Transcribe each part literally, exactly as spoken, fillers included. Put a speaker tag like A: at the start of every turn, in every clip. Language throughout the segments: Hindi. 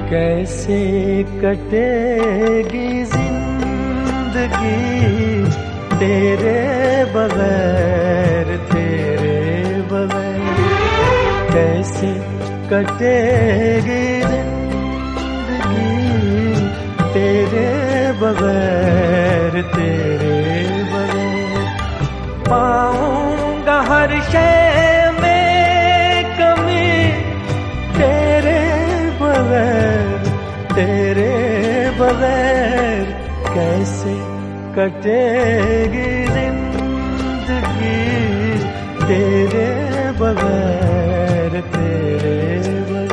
A: कैसे कटेगी जिंदगी तेरे बगैर, तेरे बगैर कैसे कटेगी जिंदगी तेरे बगैर, तेरे बगैर। पाऊंगा हर शय में कमी तेरे बगैर, तेरे बगैर कैसे कटेगी जिंदगी तेरे बगैर, तेरे बगैर।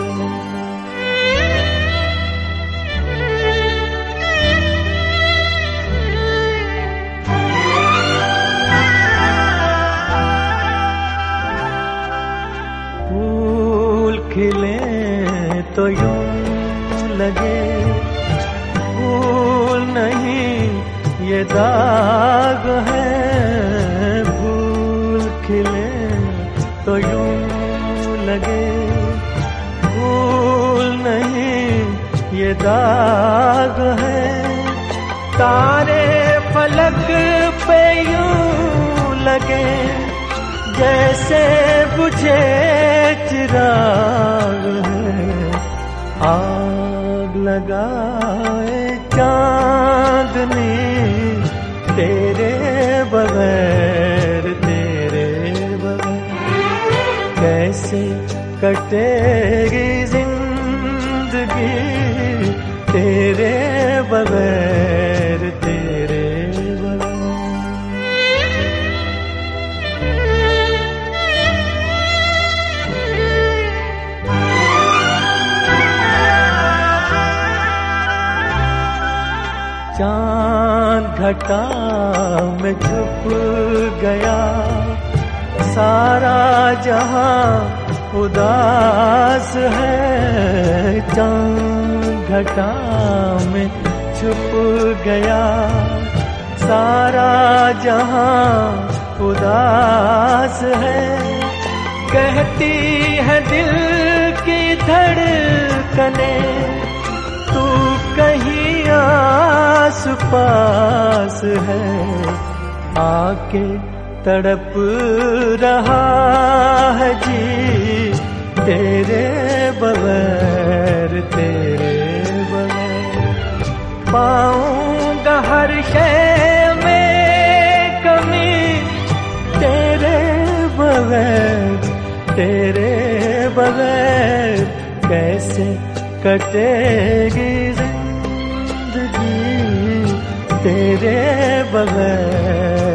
A: फूल खिले तो यूं लगे फूल नहीं ये दाग है, फूल खिले तो यूं लगे फूल नहीं ये दाग है। तारे फलक पे यूं लगे जैसे बुझे चिराग है। आग लगाए चांदनी तेरे बगैर, तेरे बगैर कैसे कटेगी जिंदगी तेरे बगैर, तेरे बगैर। चांद घटा में छुप गया सारा जहां उदास है। चांद घटा में छुप गया सारा जहां उदास है। कहती है दिल की धड़कने तू कहीं आस पास है। आके तड़प रहा है जी तेरे बगैर, तेरे बगैर। पाऊंगा हर शय में कमी तेरे बगैर, तेरे बगैर कैसे कटेगी जिंदगी तेरे बगैर,